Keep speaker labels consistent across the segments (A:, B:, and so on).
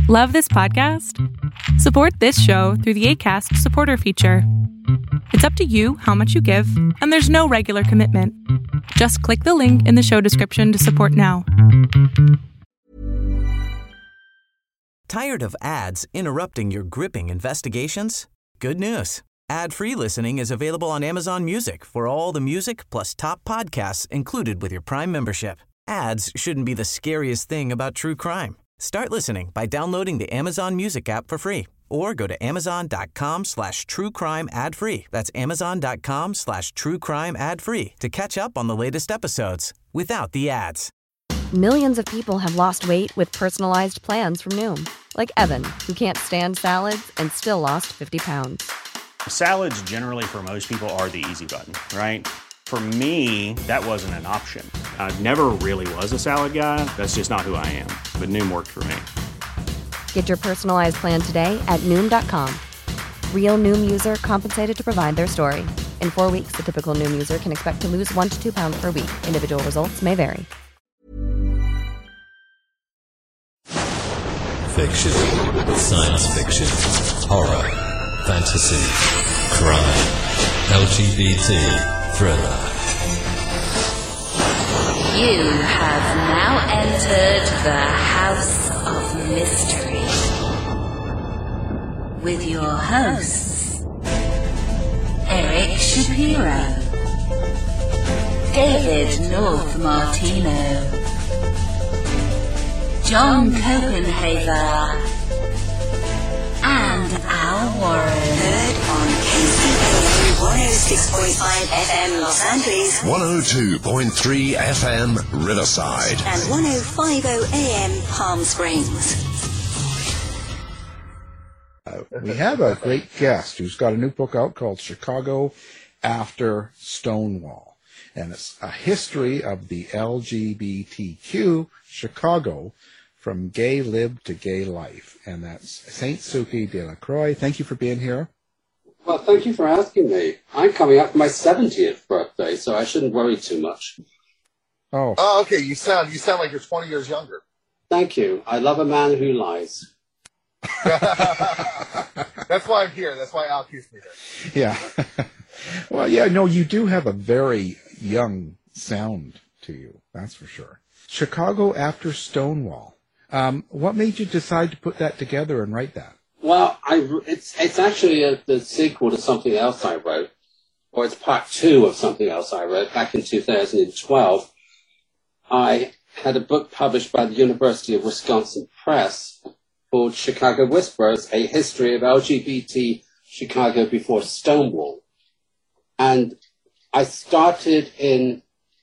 A: Love this podcast? Support this show through the Acast supporter feature. It's up to you how much you give, and there's no regular commitment. Just click the link in the show description to support now.
B: Tired of ads interrupting your gripping investigations? Good news. Ad-free listening is available on Amazon Music for all the music plus top podcasts included with your Prime membership. Ads shouldn't be the scariest thing about true crime. Start listening by downloading the Amazon Music app for free or go to amazon.com/truecrime ad-free. That's amazon.com/truecrime ad-free to catch up on the latest episodes without the ads.
C: Millions of people have lost weight with personalized plans from Noom. Like Evan, who can't stand salads and still lost 50 pounds.
D: Salads generally for most people are the easy button, right? For me, that wasn't an option. I never really was a salad guy. That's just not who I am. But Noom worked for me.
C: Get your personalized plan today at Noom.com. Real Noom user compensated to provide their story. In 4 weeks, the typical Noom user can expect to lose 1 to 2 pounds per week. Individual results may vary.
E: Fiction, science fiction, horror, fantasy, crime, LGBT, thriller.
F: You have now entered the House of Mystery with your hosts, Eric Shapiro, David North Martino, John Copenhaver, and Al Warren.
G: Heard on KCAA 106.5 FM Los Angeles,
E: 102.3 FM Riverside,
G: and 105.0 AM Palm Springs.
H: We have a great guest who's got a new book out called Chicago After Stonewall. And it's a history of the LGBTQ Chicago from gay lib to gay life. And that's Saint Suki Delacroix. Thank you for being here.
I: Well, thank you for asking me. I'm coming up for my 70th birthday, so I shouldn't worry too much.
H: Oh,
J: okay. You sound like you're 20 years younger.
I: Thank you. I love a man who lies.
J: That's why I'm here. That's why Al keeps me here.
H: yeah. Well, yeah, no, you do have a very young sound to you. That's for sure. Chicago After Stonewall. What made you decide to put that together and write that?
I: Well, it's actually the sequel to something else I wrote, or it's part 2 of something else I wrote back in 2012. I had a book published by the University of Wisconsin Press called Chicago Whispers, A History of LGBT Chicago Before Stonewall. And it started in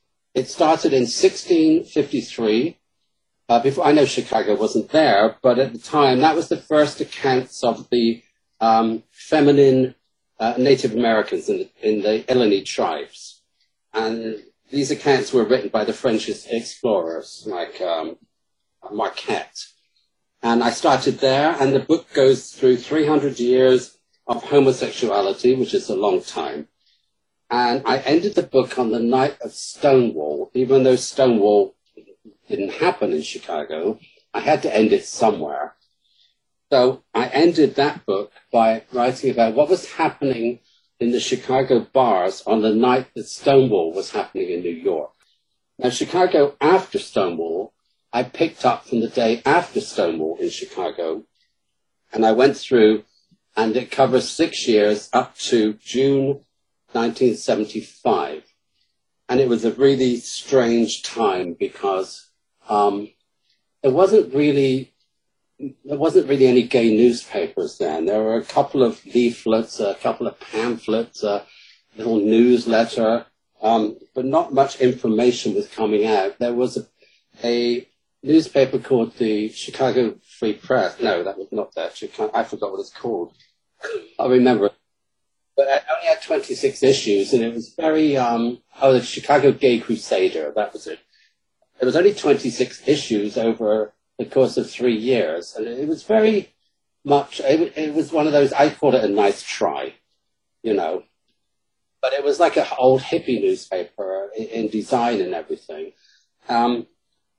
I: 1653. Before, I know Chicago wasn't there, but at the time, that was the first accounts of the feminine Native Americans in the Illinois tribes. And these accounts were written by the French explorers like Marquette. And I started there, and the book goes through 300 years of homosexuality, which is a long time. And I ended the book on the night of Stonewall, even though Stonewall didn't happen in Chicago. I had to end it somewhere. So I ended that book by writing about what was happening in the Chicago bars on the night that Stonewall was happening in New York. Now, Chicago After Stonewall, I picked up from the day after Stonewall in Chicago, and I went through, and it covers 6 years up to June 1975. And it was a really strange time because there wasn't really any gay newspapers then. There were a couple of leaflets, a couple of pamphlets, a little newsletter, but not much information was coming out. There was a newspaper called the Chicago Free Press. No, that was not that. I forgot what it's called. I remember it. But it only had 26 issues, and it was very, the Chicago Gay Crusader, that was it. There was only 26 issues over the course of 3 years, and it was very much, it was one of those, I call it a nice try, you know. But it was like an old hippie newspaper in design and everything. But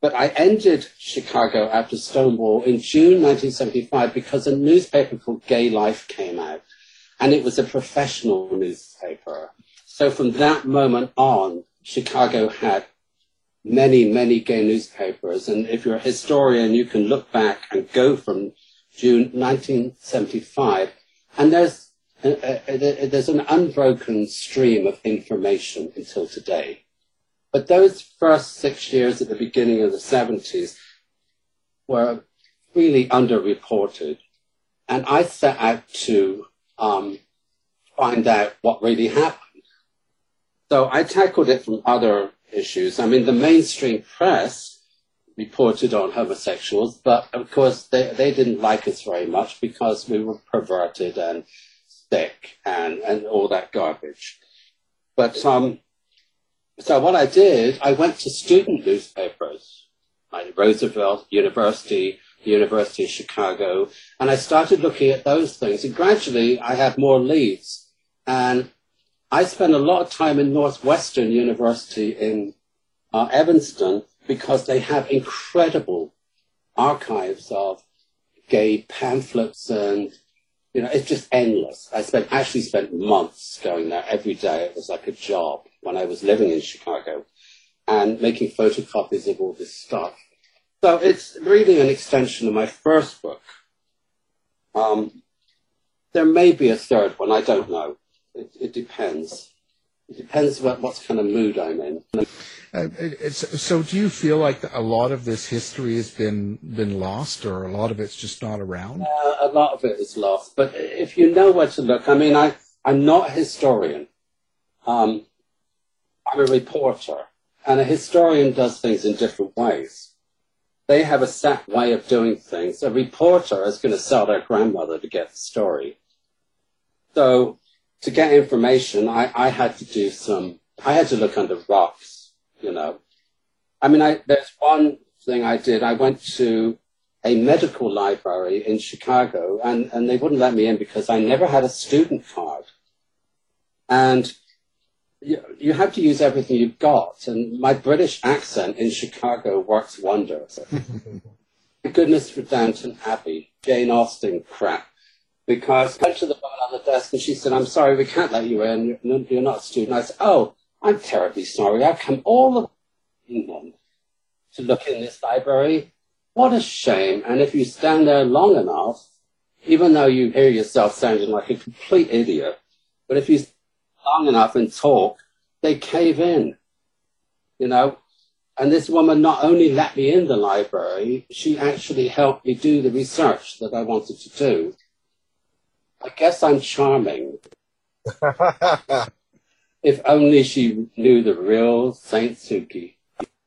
I: But I ended Chicago after Stonewall in June 1975 because a newspaper called Gay Life came out, and it was a professional newspaper. So from that moment on, Chicago had many, many gay newspapers. And if you're a historian, you can look back and go from June 1975, and there's an unbroken stream of information until today. But those first 6 years at the beginning of the 70s were really underreported. And I set out to find out what really happened. So I tackled it from other issues. I mean, the mainstream press reported on homosexuals, but of course they didn't like us very much because we were perverted and sick and all that garbage. But so what I did, I went to student newspapers, like Roosevelt University, the University of Chicago, and I started looking at those things. And gradually I had more leads. And I spent a lot of time in Northwestern University in Evanston because they have incredible archives of gay pamphlets and, you know, it's just endless. I actually spent months going there every day. It was like a job when I was living in Chicago and making photocopies of all this stuff. So it's really an extension of my first book. There may be a third one, I don't know. It depends. It depends what kind of mood I'm in.
H: So do you feel like a lot of this history has been lost, or a lot of it's just not around?
I: A lot of it is lost. But if you know where to look, I mean, I'm not a historian. I'm a reporter. And a historian does things in different ways. They have a set way of doing things. A reporter is going to sell their grandmother to get the story. So to get information, I had to look under rocks, you know. I mean, there's one thing I did. I went to a medical library in Chicago, and they wouldn't let me in because I never had a student card. And you have to use everything you've got. And my British accent in Chicago works wonders. Thank goodness for Downton Abbey, Jane Austen crap. Because I went to the woman on the desk and she said, "I'm sorry, we can't let you in. You're not a student." I said, "Oh, I'm terribly sorry. I've come all the way to England to look in this library. What a shame." And if you stand there long enough, even though you hear yourself sounding like a complete idiot, but if you stand long enough and talk, they cave in, you know. And this woman not only let me in the library, she actually helped me do the research that I wanted to do. I guess I'm charming. If only she knew the real Saint Suki.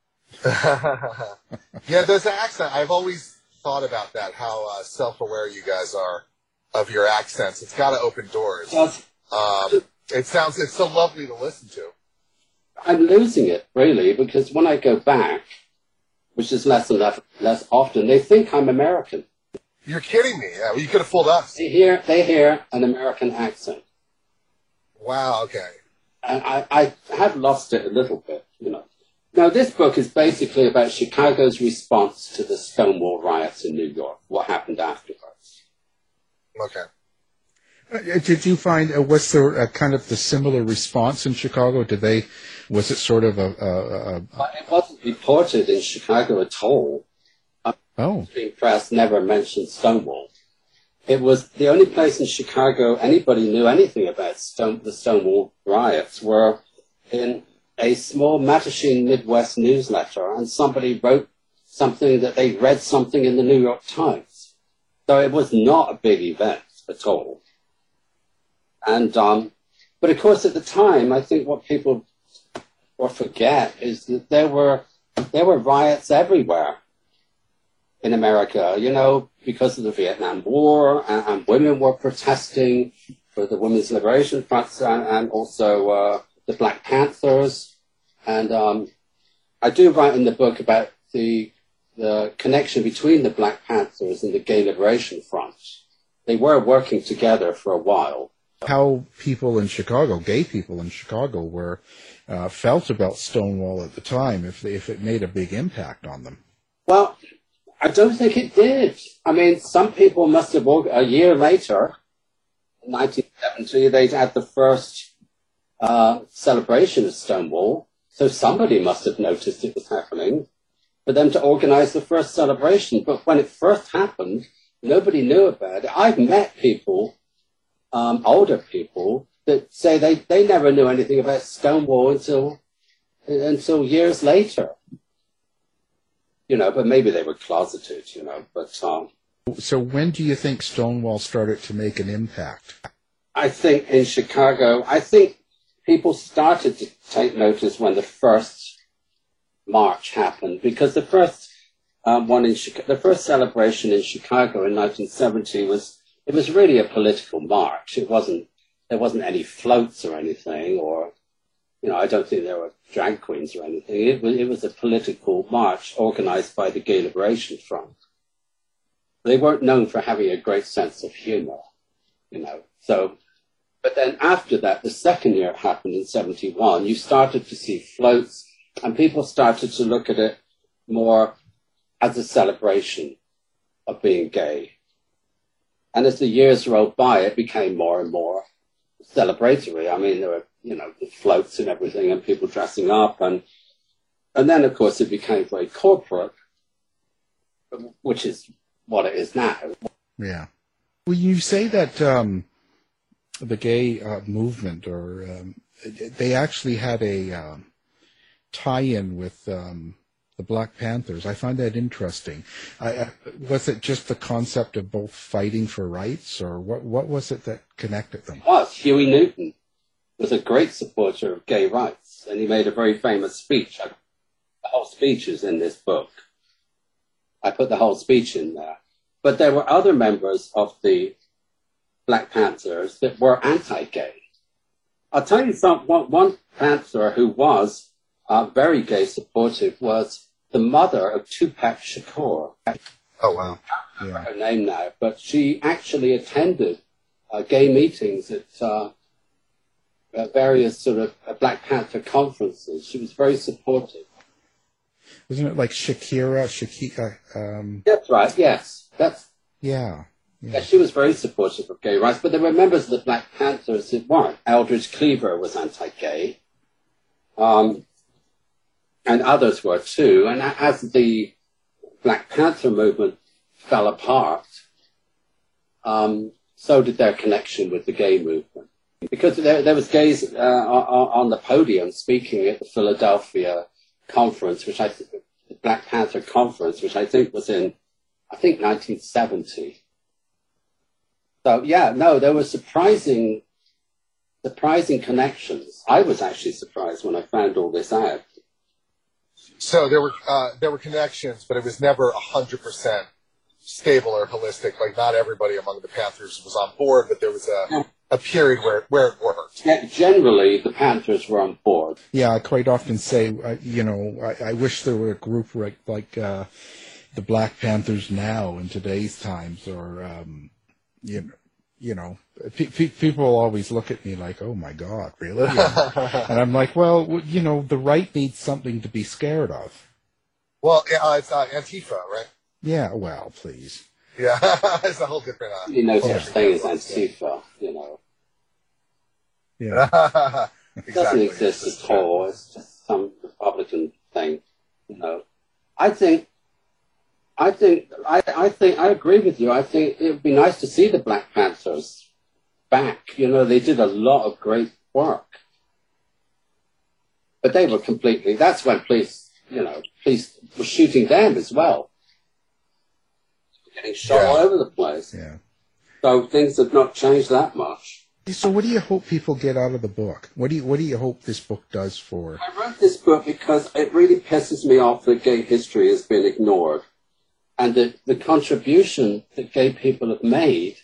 J: Yeah, there's an accent. I've always thought about that, how self-aware you guys are of your accents. It's got to open doors. It's so lovely to listen to.
I: I'm losing it, really, because when I go back, which is less and less often, they think I'm American.
J: You're kidding me. Yeah, well, you could have fooled us.
I: They hear an American accent.
J: Wow, okay.
I: And I have lost it a little bit, you know. Now, this book is basically about Chicago's response to the Stonewall riots in New York, what happened afterwards.
J: Okay.
H: Did you find, was there a kind of the similar response in Chicago? Was it sort of
I: It wasn't reported in Chicago at all.
H: Oh.
I: The press never mentioned Stonewall. It was the only place in Chicago anybody knew anything about the Stonewall riots were in a small Mattachine Midwest newsletter, and somebody wrote something that they read something in the New York Times. So it was not a big event at all. And but of course at the time, I think what people forget is that there were riots everywhere in America, you know, because of the Vietnam War, and women were protesting for the Women's Liberation Front and also the Black Panthers. And I do write in the book about the connection between the Black Panthers and the Gay Liberation Front. They were working together for a while.
H: How people in Chicago, gay people in Chicago, felt about Stonewall at the time, if it made a big impact on them.
I: Well, I don't think it did. I mean, some people must have, a year later, in 1970, they'd had the first celebration of Stonewall, so somebody must have noticed it was happening for them to organize the first celebration. But when it first happened, nobody knew about it. I've met people, older people, that say they never knew anything about Stonewall until years later. But maybe they were closeted, but...
H: So when do you think Stonewall started to make an impact?
I: I think in Chicago, people started to take notice when the first march happened, because the first the first celebration in Chicago in 1970 was really a political march. There wasn't any floats or anything, or I don't think there were drag queens or anything. It was a political march organized by the Gay Liberation Front. They weren't known for having a great sense of humor, So, but then after that, the second year it happened in 71, you started to see floats, and people started to look at it more as a celebration of being gay. And as the years rolled by, it became more and more celebratory. I mean, there were, the floats and everything, and people dressing up, and then, of course, it became very corporate, which is what it is now. Yeah.
H: Well, you say that the gay movement, or they actually had a tie-in with the Black Panthers. I find that interesting. Was it just the concept of both fighting for rights, or what was it that connected them?
I: Well, Huey Newton was a great supporter of gay rights, and he made a very famous speech. The whole speech is in this book. I put the whole speech in there. But there were other members of the Black Panthers that were anti-gay. I'll tell you one Panther who was very gay supportive was the mother of Tupac Shakur.
J: Oh, wow.
I: I don't remember her name now, but she actually attended gay meetings at various sort of Black Panther conferences. She was very supportive.
H: Wasn't it like Shakira?
I: That's right, yes.
H: Yeah,
I: she was very supportive of gay rights, but there were members of the Black Panthers that weren't. Eldridge Cleaver was anti-gay, and others were too. And as the Black Panther movement fell apart, so did their connection with the gay movement. Because there was gays on the podium speaking at the Philadelphia conference, the Black Panther conference, which I think was in 1970. So there were surprising connections. I was actually surprised when I found all this out.
J: So there were connections, but it was never 100% stable or holistic. Like, not everybody among the Panthers was on board, but there was a period where it worked.
I: Yeah, generally, the Panthers were on board.
H: Yeah, I quite often say, I wish there were a group like the Black Panthers now in today's times, or people always look at me like, oh my God, really? And I'm like, well, the right needs something to be scared of.
J: Well, it's Antifa, right?
H: Yeah, well, please.
J: Yeah, it's a whole different...
I: no such thing as Antifa,
H: Yeah.
I: It doesn't exist at all. It's just some Republican thing, I agree with you. I think it would be nice to see the Black Panthers back. They did a lot of great work. But they were that's when police were shooting them as well. Getting shot all over the place.
H: Yeah.
I: So things have not changed that much.
H: So what do you hope people get out of the book? What do you hope this book does for?
I: I wrote this book because it really pisses me off that gay history has been ignored. And the contribution that gay people have made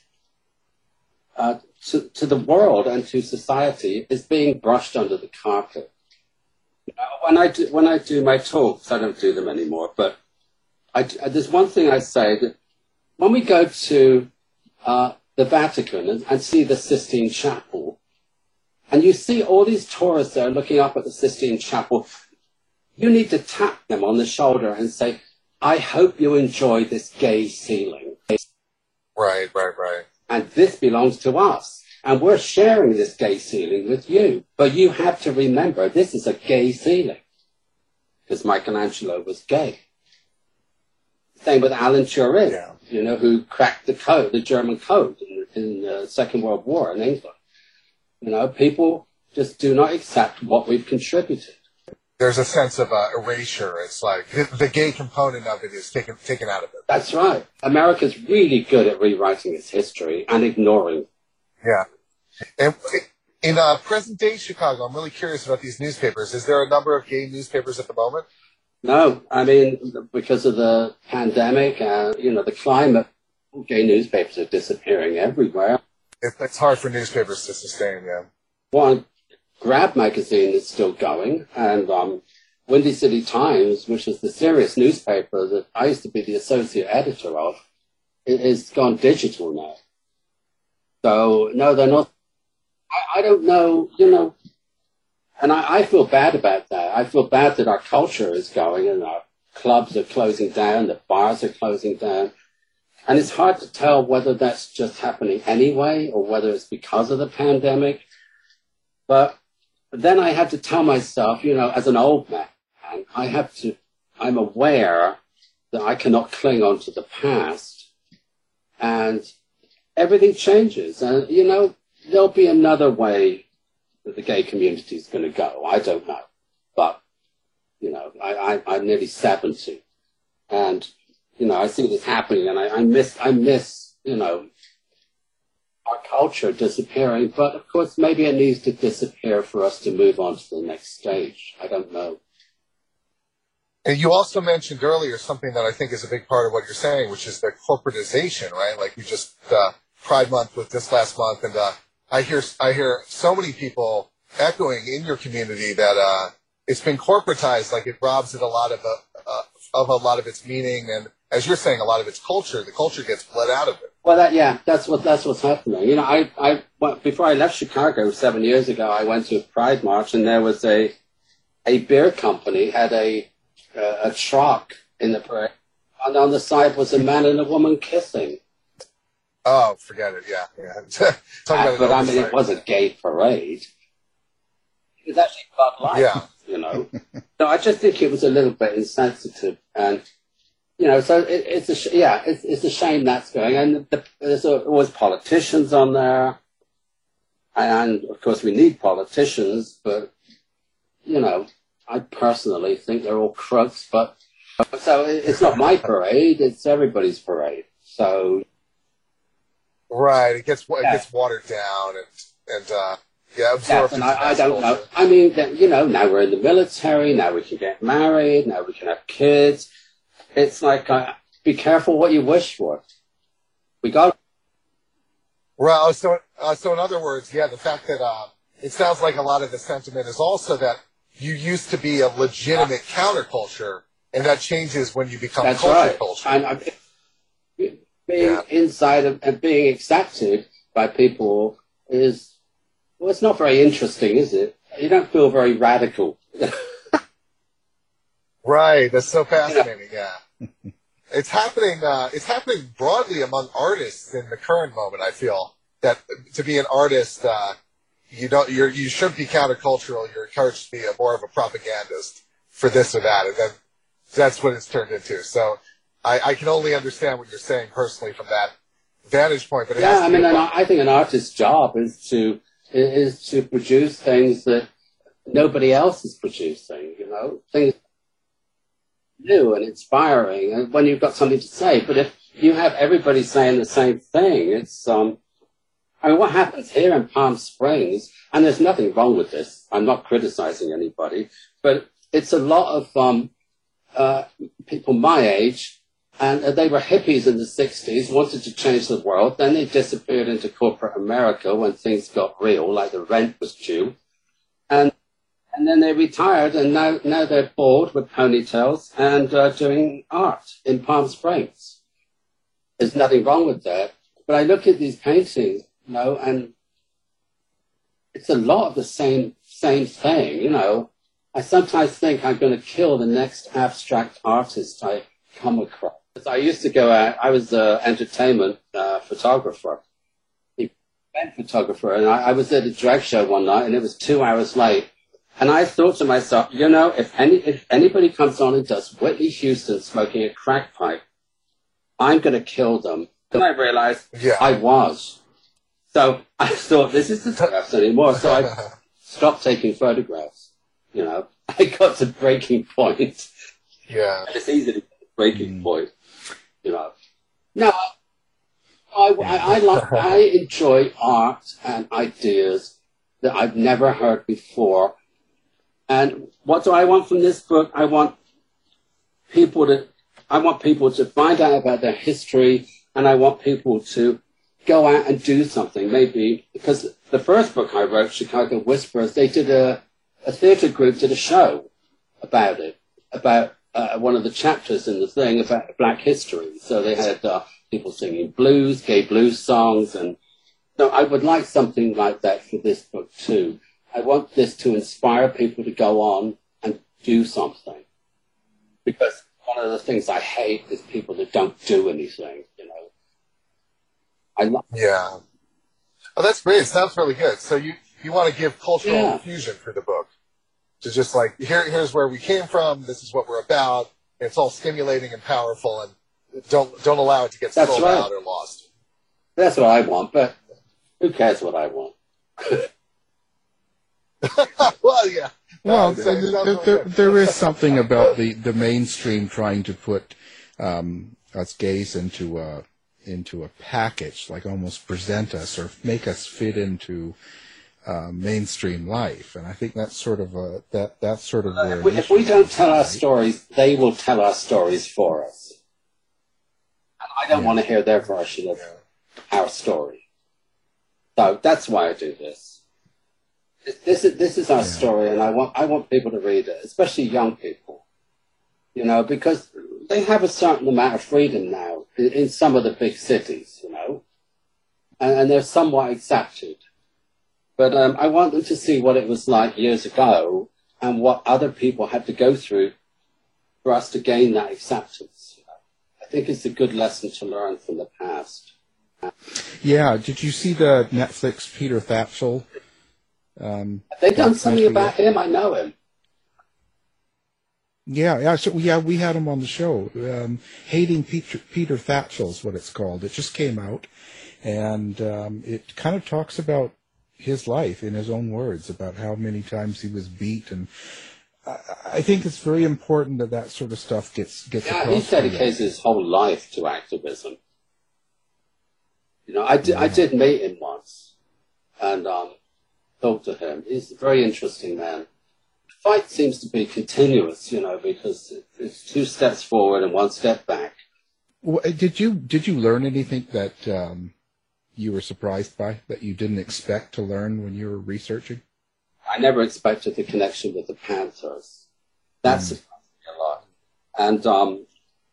I: to the world and to society is being brushed under the carpet. When I do my talks, I don't do them anymore, but there's one thing I say, that when we go to the Vatican and see the Sistine Chapel, and you see all these tourists there looking up at the Sistine Chapel, you need to tap them on the shoulder and say, I hope you enjoy this gay ceiling.
J: Right.
I: And this belongs to us. And we're sharing this gay ceiling with you. But you have to remember, this is a gay ceiling. Because Michelangelo was gay. Same with Alan Turing, who cracked the code, the German code in the Second World War in England. People just do not accept what we've contributed.
J: There's a sense of erasure. It's like the gay component of it is taken out of it.
I: That's right. America's really good at rewriting its history and ignoring.
J: Yeah. And in present-day Chicago, I'm really curious about these newspapers. Is there a number of gay newspapers at the moment?
I: No. I mean, because of the pandemic and, the climate, gay newspapers are disappearing everywhere.
J: It's hard for newspapers to sustain, yeah.
I: One, Grab magazine is still going, and Windy City Times, which is the serious newspaper that I used to be the associate editor of, it is gone digital now. So, no, they're not. I don't know, and I feel bad about that. I feel bad that our culture is going and our clubs are closing down, the bars are closing down. And it's hard to tell whether that's just happening anyway or whether it's because of the pandemic. But then I have to tell myself, as an old man, I'm aware that I cannot cling on to the past. And everything changes. And, there'll be another way that the gay community is going to go. I don't know. But, I'm nearly 70. And, I see this happening and I miss, our culture disappearing. But, of course, maybe it needs to disappear for us to move on to the next stage. I don't know.
J: And you also mentioned earlier something that I think is a big part of what you're saying, which is the corporatization, right? Like we just, Pride Month was this last month, and I hear so many people echoing in your community that it's been corporatized, like it robs it a lot of a lot of its meaning, and as you're saying, a lot of its culture. The culture gets bled out of it.
I: Well, that's what's happening. Before I left Chicago 7 years ago, I went to a Pride March, and there was a beer company had a truck in the parade, and on the side was a man and a woman kissing.
J: Oh, forget it. Yeah.
I: But I mean, it was a gay parade. It was actually Bud Light.
J: Yeah.
I: So I just think it was a little bit insensitive, and so it's a shame that's going. And there's always politicians on there, and of course we need politicians, but I personally think they're all crooks. But so it's not my parade; it's everybody's parade. So.
J: Right, it gets watered down and absorbed.
I: And I don't know. I mean, now we're in the military. Now we can get married. Now we can have kids. It's like, be careful what you wish for. We got.
J: Well, so in other words, the fact that it sounds like a lot of the sentiment is also that you used to be a legitimate counterculture, and that changes when you become culture.
I: Being inside and being accepted by people it's not very interesting, is it? You don't feel very radical.
J: Right. That's so fascinating. Yeah. It's happening broadly among artists in the current moment. I feel that to be an artist, you shouldn't be countercultural. You're encouraged to be more of a propagandist for this or that. And then that's what it's turned into. So, I can only understand what you're saying personally from that vantage point. But
I: I think an artist's job is to produce things that nobody else is producing. Things new and inspiring, and when you've got something to say. But if you have everybody saying the same thing, it's what happens here in Palm Springs, and there's nothing wrong with this. I'm not criticizing anybody, but it's a lot of people my age. And they were hippies in the 60s, wanted to change the world. Then they disappeared into corporate America when things got real, like the rent was due. And then they retired, and now they're bored with ponytails and doing art in Palm Springs. There's nothing wrong with that. But I look at these paintings, and it's a lot of the same thing, I sometimes think I'm going to kill the next abstract artist I come across. I used to go out, I was an entertainment photographer, event photographer, and I was at a drag show one night, and it was 2 hours late. And I thought to myself, you know, if anybody comes on and does Whitney Houston smoking a crack pipe, I'm going to kill them. Then I realized I was. So I thought, this isn't photographs anymore. So I stopped taking photographs. You know, I got to breaking point.
J: Yeah.
I: It's easy to get to breaking point. You know. No, I enjoy art and ideas that I've never heard before. And what do I want from this book? I want people to find out about their history, and I want people to go out and do something. Maybe because the first book I wrote, Chicago Whispers, they did a theater group did a show about it, about one of the chapters in the thing about Black history. So they had people singing blues, gay blues songs, and so I would like something like that for this book too. I want this to inspire people to go on and do something. Because one of the things I hate is people that don't do anything, you know.
J: Yeah. Oh, that's great. It sounds really good. So you want to give cultural infusion for the book. To just like, here's where we came from, this is what we're about, and it's all stimulating and powerful, and don't allow it to get scrolled out or lost.
I: That's what I want, but who cares what I want?
J: Well, yeah.
H: Well, there is something about the mainstream trying to put us gays into a package, like almost present us or make us fit into mainstream life, and I think that's sort of where.
I: If we don't tell our stories, they will tell our stories for us. And I don't want to hear their version of our story. So that's why I do this. This is our story, and I want people to read it, especially young people, you know, because they have a certain amount of freedom now in some of the big cities, you know, and they're somewhat accepted. But I want them to see what it was like years ago and what other people had to go through for us to gain that acceptance. You know? I think it's a good lesson to learn from the past.
H: Yeah, did you see the Netflix Peter Tatchell?
I: They've done something about him. I know him.
H: Yeah. So we had him on the show. Hating Peter Tatchell is what it's called. It just came out, and it kind of talks about his life in his own words, about how many times he was beat, and I think it's very important that sort of stuff gets across.
I: He's dedicated his whole life to activism. You know, I did meet him once, and talk to him. He's a very interesting man. The fight seems to be continuous, you know, because it's 2 steps forward and 1 step back.
H: Well, did you learn anything that you were surprised by, that you didn't expect to learn when you were researching?
I: I never expected the connection with the Panthers. That surprised me a lot. And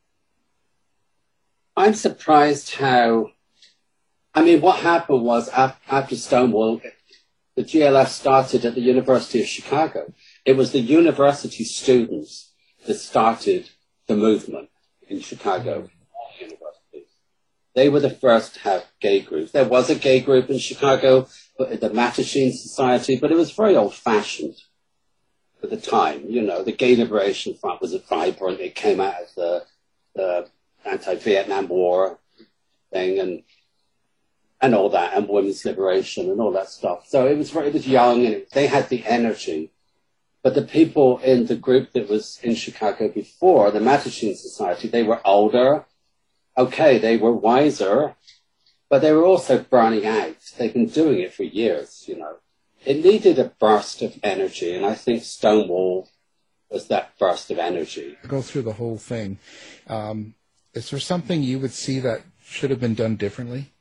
I: I'm surprised how, I mean, what happened was after Stonewall, the GLF started at the University of Chicago. It was the university students that started the movement in Chicago. All universities. They were the first to have gay groups. There was a gay group in Chicago, the Mattachine Society, but it was very old-fashioned at the time. You know, the Gay Liberation Front was vibrant. It came out of the anti-Vietnam War thing, and all that, and women's liberation and all that stuff. So it was young, and they had the energy. But the people in the group that was in Chicago before, the Mattachine Society, they were older. Okay, they were wiser, but they were also burning out. They've been doing it for years, you know. It needed a burst of energy, and I think Stonewall was that burst of energy.
H: Go through the whole thing. Is there something you would see that should have been done differently?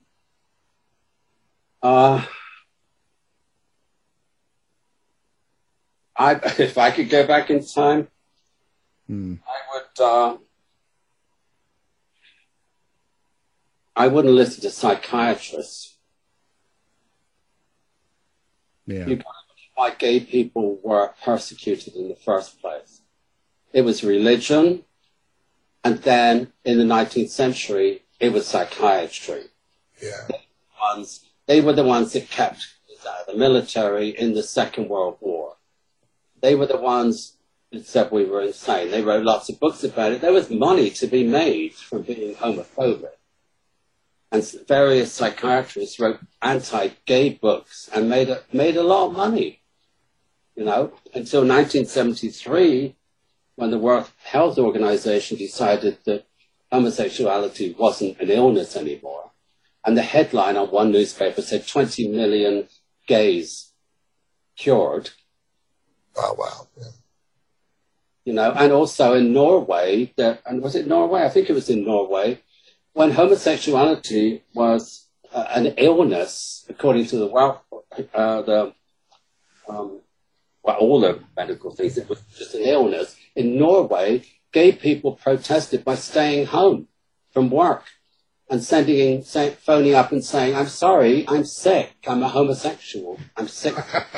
I: If I could go back in time, I wouldn't listen to psychiatrists.
H: Yeah.
I: You got to look at why gay people were persecuted in the first place. It was religion, And then in the 19th century, it was psychiatry.
J: Yeah.
I: They were the ones that kept us out of the military in the Second World War. They were the ones that said we were insane. They wrote lots of books about it. There was money to be made from being homophobic. And various psychiatrists wrote anti-gay books and made a lot of money, you know, until 1973, when the World Health Organization decided that homosexuality wasn't an illness anymore. And the headline on one newspaper said 20 million gays cured.
J: Oh, wow. Yeah.
I: You know, and also in Norway, and was it Norway? I think it was in Norway, when homosexuality was an illness, according to the all the medical things, it was just an illness. In Norway, gay people protested by staying home from work and phoning up and saying, "I'm sorry, I'm sick. I'm a homosexual. I'm sick."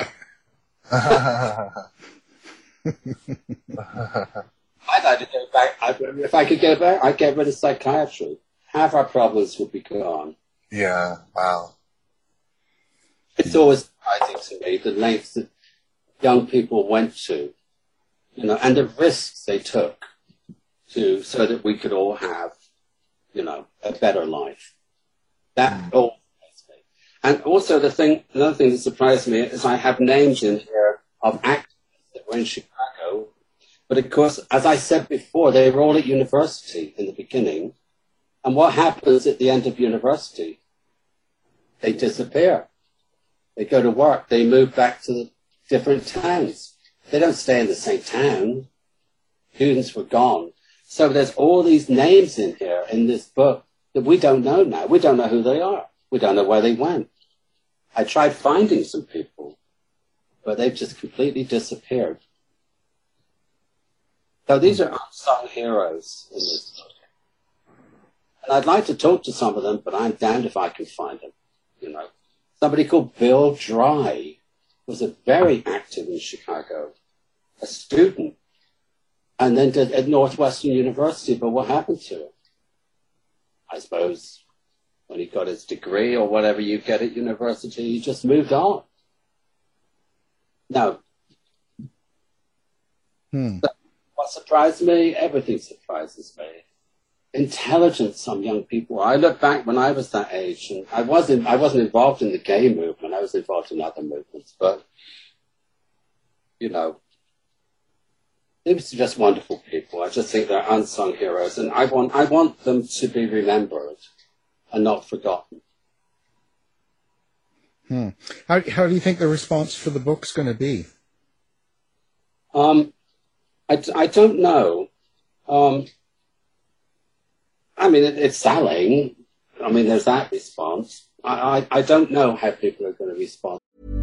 I: I'd like to go back. If I could go back, I'd get rid of psychiatry. Half our problems would be gone.
J: Yeah, wow.
I: It's always surprising to me the lengths that young people went to, you know, and the risks they took so that we could all have, you know, a better life. That all surprised me. And also another thing that surprised me is I have names in here of activists that were in Chicago. But of course, as I said before, they were all at university in the beginning. And what happens at the end of university? They disappear. They go to work. They move back to the different towns. They don't stay in the same town. Students were gone. So there's all these names in here in this book that we don't know now. We don't know who they are. We don't know where they went. I tried finding some people, but they've just completely disappeared. So these are unsung heroes in this book. And I'd like to talk to some of them, but I'm damned if I can find them. You know, somebody called Bill Dry was very active in Chicago, a student, and then at Northwestern University. But what happened to him? I suppose when he got his degree or whatever you get at university, he just moved on. No. What surprised me? Everything surprises me. Intelligent some young people. I look back when I was that age, and I wasn't involved in the gay movement. I was involved in other movements, but you know, they were just wonderful people. I just think they're unsung heroes, and I want them to be remembered and not forgotten.
H: How do you think the response for the book's going to be?
I: I don't know. I mean, it's selling. I mean, there's that response. I don't know how people are going to respond.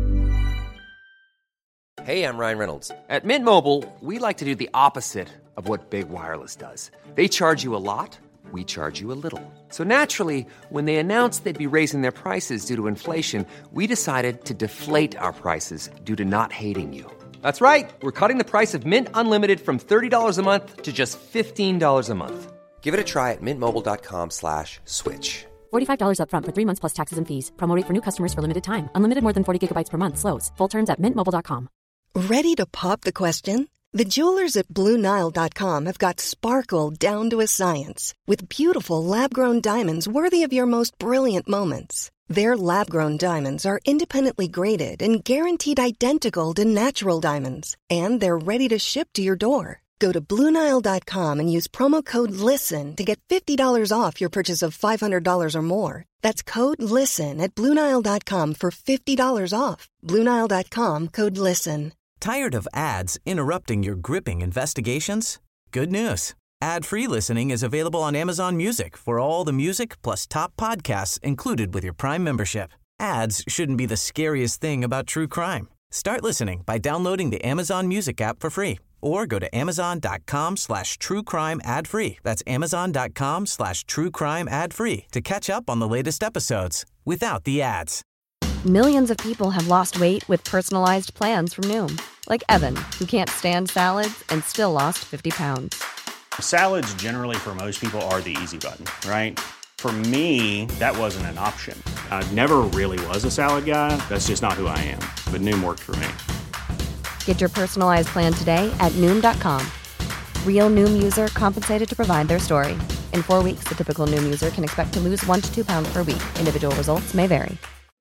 K: Hey, I'm Ryan Reynolds. At Mint Mobile, we like to do the opposite of what Big Wireless does. They charge you a lot, we charge you a little. So naturally, when they announced they'd be raising their prices due to inflation, we decided to deflate our prices due to not hating you. That's right. We're cutting the price of Mint Unlimited from $30 a month to just $15 a month. Give it a try at mintmobile.com/switch.
L: $45 up front for 3 months plus taxes and fees. Promo rate for new customers for limited time. Unlimited more than 40 gigabytes per month. Slows full terms at mintmobile.com.
M: Ready to pop the question? The jewelers at BlueNile.com have got sparkle down to a science with beautiful lab-grown diamonds worthy of your most brilliant moments. Their lab-grown diamonds are independently graded and guaranteed identical to natural diamonds. And they're ready to ship to your door. Go to BlueNile.com and use promo code LISTEN to get $50 off your purchase of $500 or more. That's code LISTEN at BlueNile.com for $50 off. BlueNile.com, code LISTEN.
B: Tired of ads interrupting your gripping investigations? Good news. Ad-free listening is available on Amazon Music for all the music plus top podcasts included with your Prime membership. Ads shouldn't be the scariest thing about true crime. Start listening by downloading the Amazon Music app for free. Or go to amazon.com/truecrime ad-free. That's amazon.com/truecrime ad-free to catch up on the latest episodes without the ads.
C: Millions of people have lost weight with personalized plans from Noom. Like Evan, who can't stand salads and still lost 50 pounds.
D: Salads generally for most people are the easy button, right? For me, that wasn't an option. I never really was a salad guy. That's just not who I am. But Noom worked for me.
C: Get your personalized plan today at Noom.com. Real Noom user compensated to provide their story. In 4 weeks, the typical Noom user can expect to lose 1 to 2 pounds per week. Individual results may vary.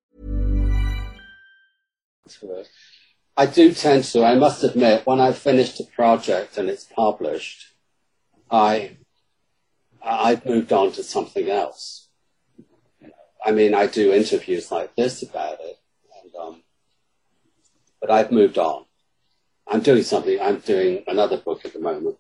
I: I do tend to, I must admit, when I finished a project and it's published, I've moved on to something else. I mean, I do interviews like this about it, but I've moved on. I'm doing something. I'm doing another book at the moment.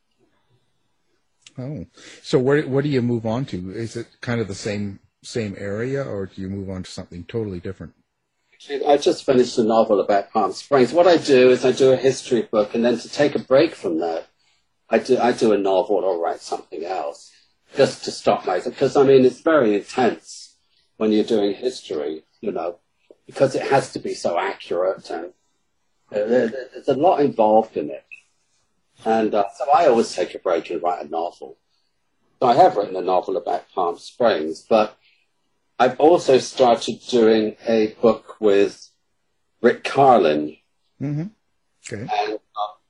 H: Oh, so what do you move on to? Is it kind of the same area, or do you move on to something totally different?
I: I just finished a novel about Palm Springs. What I do is I do a history book, and then to take a break from that, I do a novel or write something else, just to stop myself. Because, I mean, it's very intense when you're doing history, you know, because it has to be so accurate, and there's a lot involved in it. And so I always take a break and write a novel. So I have written a novel about Palm Springs, but I've also started doing a book with Rick Carlin.
H: Mm-hmm. Okay.
I: And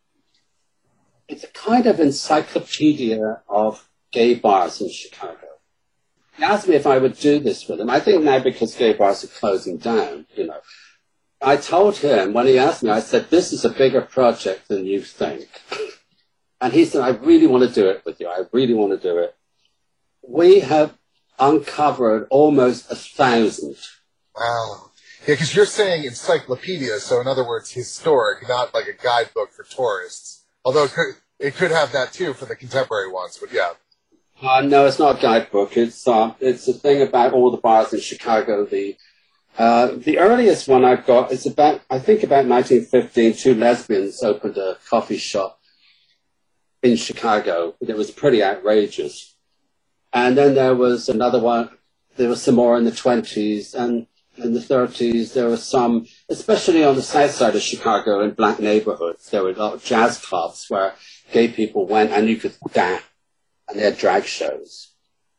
I: it's a kind of encyclopedia of gay bars in Chicago. He asked me if I would do this with him. I think now because gay bars are closing down, you know. I told him, when he asked me, I said, this is a bigger project than you think. And he said, I really want to do it with you. I really want to do it. We have uncovered almost 1,000.
J: Wow. Yeah, because you're saying encyclopedia, so in other words, historic, not like a guidebook for tourists. Although it could have that too for the contemporary ones, but yeah.
I: No, it's not a guidebook. It's a thing about all the bars in Chicago. The earliest one I've got is about 1915. 2 lesbians opened a coffee shop in Chicago. It was pretty outrageous. And then there was another one. There was some more in the 20s, and in the 30s there were some, especially on the south side of Chicago in black neighborhoods. There were a lot of jazz clubs where gay people went and you could dance, and they had drag shows.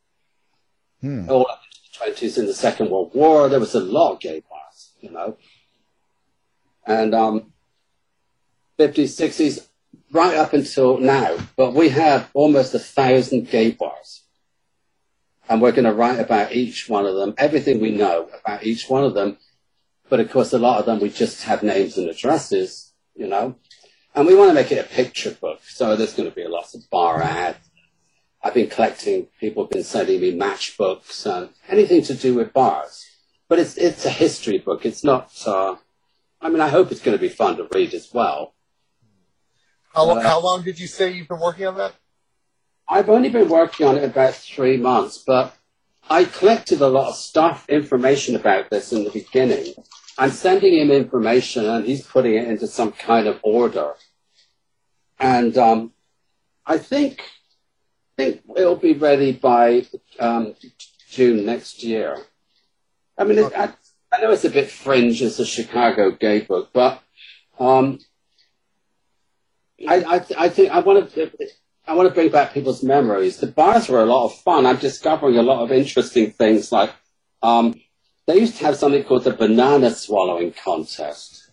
I: All up into the 20s, in the Second World War, there was a lot of gay bars, you know. And 50s, 60s, right up until now. But we have almost 1,000 gay bars. And we're going to write about each one of them, everything we know about each one of them. But, of course, a lot of them, we just have names and addresses, you know. And we want to make it a picture book. So there's going to be lots of bar ads. I've been collecting, people have been sending me matchbooks and anything to do with bars. But it's a history book. It's not, I mean, I hope it's going to be fun to read as well.
J: How long did you say you've been working on that?
I: I've only been working on it about 3 months, but I collected a lot of stuff, information about this in the beginning. I'm sending him information, and he's putting it into some kind of order. And I think it'll be ready by June next year. I mean, I know it's a bit fringe as a Chicago gay book, but I think I want to bring back people's memories. The bars were a lot of fun. I'm discovering a lot of interesting things, like they used to have something called the banana swallowing contest.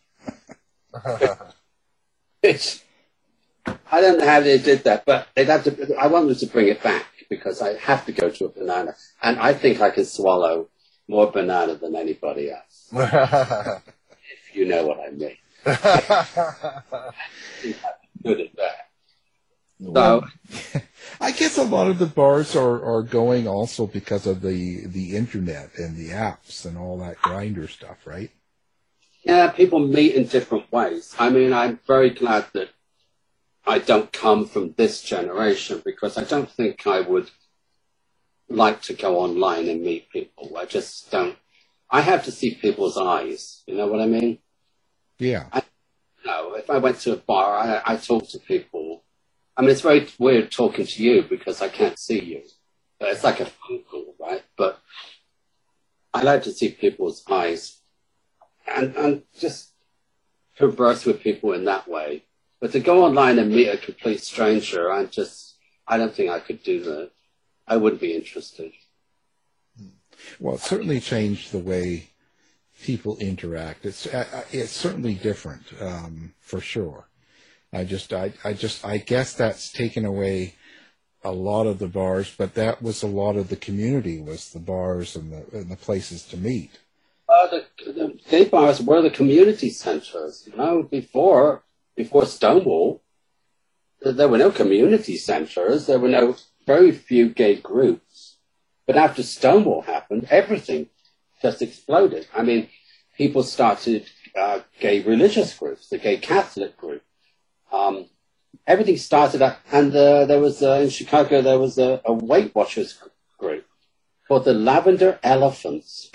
I: Which, I don't know how they did that, but they'd have to. I want them to bring it back because I have to go to a banana, and I think I can swallow more banana than anybody else. If you know what I mean. I think I'm good at that.
H: Well, I guess a lot of the bars are going also because of the internet and the apps and all that Grindr stuff, right?
I: Yeah, people meet in different ways. I mean, I'm very glad that I don't come from this generation, because I don't think I would like to go online and meet people. I just don't. I have to see people's eyes. You know what I mean?
H: Yeah.
I: If I went to a bar, I talk to people. I mean, it's very weird talking to you because I can't see you. It's like a phone call, right? But I like to see people's eyes and just converse with people in that way. But to go online and meet a complete stranger, I'm just, I don't think I could do that. I wouldn't be interested.
H: Well, it certainly changed the way people interact. It's certainly different, for sure. I guess that's taken away a lot of the bars, but that was a lot of the community, was the bars and the places to meet.
I: The gay bars were the community centers. You know, before Stonewall, there were no community centers. There were very few gay groups. But after Stonewall happened, everything just exploded. I mean, people started gay religious groups, the gay Catholic group. Everything started up, and there was in Chicago there was a Weight Watchers group called the Lavender Elephants.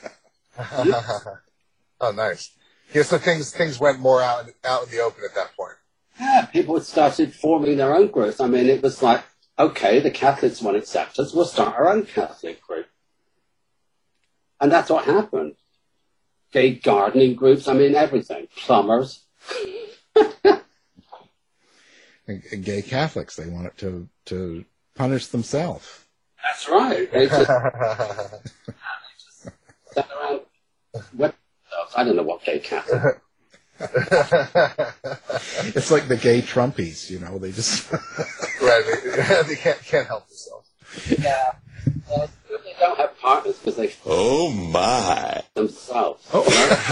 J: Oh, nice. Yeah, so things went more out in the open at that point.
I: Yeah, people started forming their own groups. I mean, it was like, okay, the Catholics won't accept us, we'll start our own Catholic group. And that's what happened. Gay gardening groups, I mean, everything. Plumbers.
H: And gay Catholics, they wanted to punish themselves.
I: That's right. They just sat around with themselves. I don't know what gay Catholic.
H: It's like the gay Trumpies, you know. They just
J: right. They can't help themselves.
I: Yeah. They don't have partners because they.
E: Oh my!
I: Themselves.
J: Oh.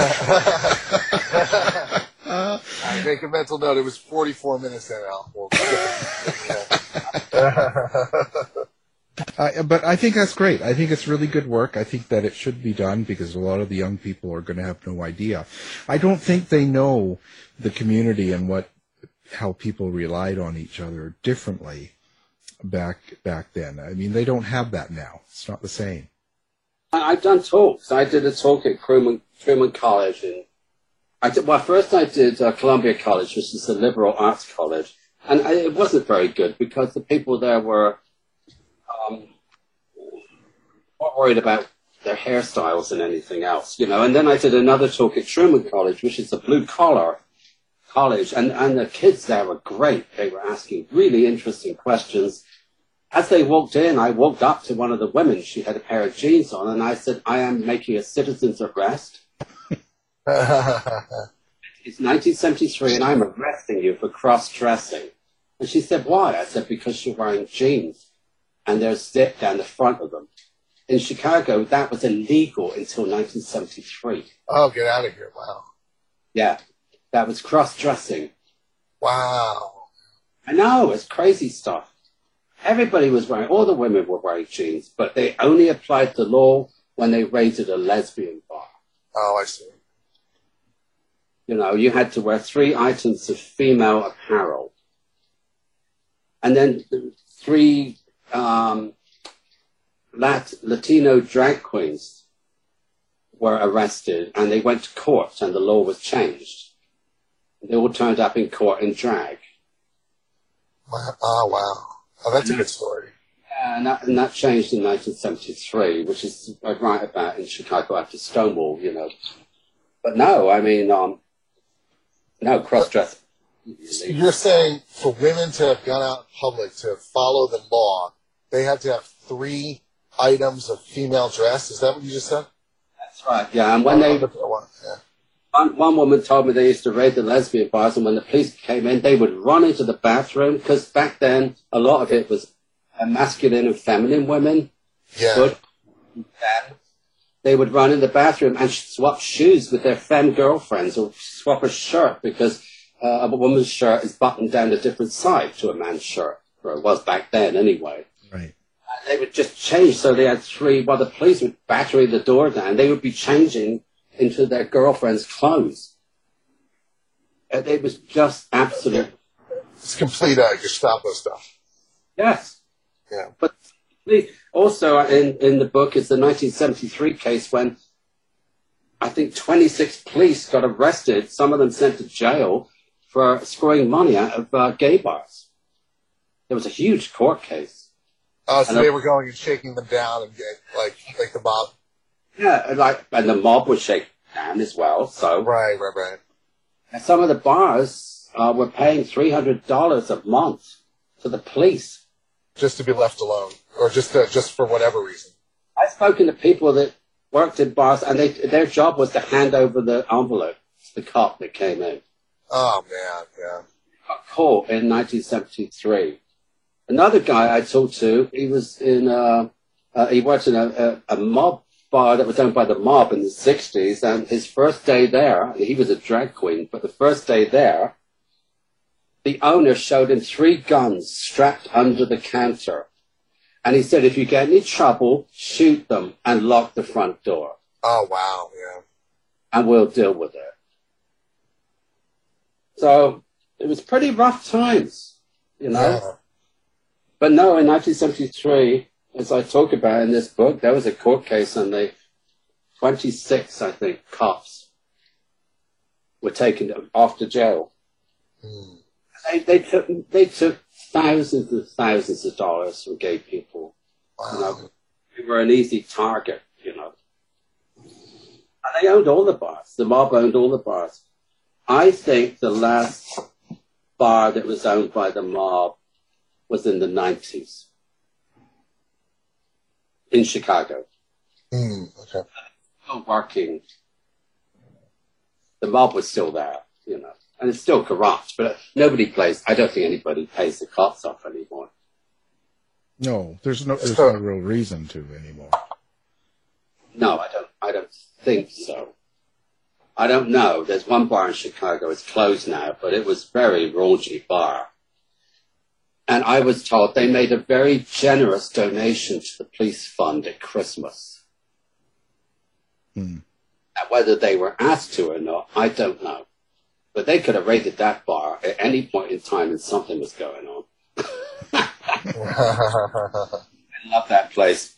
J: I make a mental note. It was 44 minutes in, Al.
H: But I think that's great. I think it's really good work. I think that it should be done because a lot of the young people are going to have no idea. I don't think they know the community and how people relied on each other differently back then. I mean, they don't have that now. It's not the same.
I: I've done talks. I did a talk at Truman College, and first I did Columbia College, which is a liberal arts college, and it wasn't very good because the people there were more worried about their hairstyles than anything else, you know. And then I did another talk at Truman College, which is a blue-collar college, and the kids there were great. They were asking really interesting questions. As they walked in, I walked up to one of the women. She had a pair of jeans on, and I said, I am making a citizen's arrest. It's 1973, and I'm arresting you for cross-dressing. And she said, why? I said, because you're wearing jeans, and there's zip down the front of them. In Chicago, that was illegal until 1973.
J: Oh, get out of here. Wow.
I: Yeah, that was cross-dressing.
J: Wow.
I: I know, it's crazy stuff. Everybody was wearing, all the women were wearing jeans, but they only applied the law when they raided a lesbian bar.
J: Oh, I see.
I: You know, you had to wear 3 items of female apparel. And then 3 Latino drag queens were arrested, and they went to court, and the law was changed. They all turned up in court in drag.
J: Oh, wow. Oh, that's a good story.
I: Yeah, and that changed in 1973, which is right about in Chicago after Stonewall, you know. But no, I mean, no, cross-dressing.
J: You're saying for women to have gone out in public to follow the law, they had to have 3 items of female dress? Is that what you just said?
I: That's right, yeah. And when one woman told me they used to raid the lesbian bars, and when the police came in, they would run into the bathroom, because back then, a lot of it was masculine and feminine women.
J: Yeah.
I: But they would run in the bathroom and swap shoes with their femme girlfriends, or swap a shirt, because a woman's shirt is buttoned down a different side to a man's shirt, or it was back then anyway.
H: Right.
I: They would just change, so they had 3, while the police would batter the door down, they would be changing into their girlfriend's clothes. It was just absolute.
J: It's complete Gestapo stuff.
I: Yes.
J: Yeah.
I: But also in the book is the 1973 case when I think 26 police got arrested, some of them sent to jail for screwing money out of gay bars. There was a huge court case.
J: Oh, so they were going and shaking them down and like the mob.
I: Yeah, and the mob would shake down as well. So
J: right.
I: And some of the bars were paying $300 a month to the police
J: just to be left alone, or just for whatever reason.
I: I've spoken to people that worked in bars, and their job was to hand over the envelope to the cop that came in.
J: Oh, man, yeah.
I: Got caught in 1973. Another guy I talked to, he was in, he worked in a mob bar that was owned by the mob in the 60s, and his first day there, he was a drag queen, but the first day there, the owner showed him 3 guns strapped under the counter. And he said, if you get any trouble, shoot them and lock the front door.
J: Oh, wow, yeah.
I: And we'll deal with it. So it was pretty rough times, you know.
J: Yeah.
I: But no, in 1973, as I talk about in this book, there was a court case and 26, I think, cops were taken off to jail. They took thousands and thousands of dollars from gay people.
J: Wow.
I: You know, we were an easy target, you know. And they owned all the bars. The mob owned all the bars. I think the last bar that was owned by the mob was in the 90s in Chicago.
J: Okay.
I: Still working. The mob was still there, you know. And it's still corrupt, but I don't think anybody pays the cops off anymore.
H: No, there's no real reason to anymore.
I: No, I don't think so. I don't know. There's one bar in Chicago, it's closed now, but it was a very raunchy bar. And I was told they made a very generous donation to the police fund at Christmas. Now, whether they were asked to or not, I don't know. But they could have raided that bar at any point in time and something was going on. I love that place.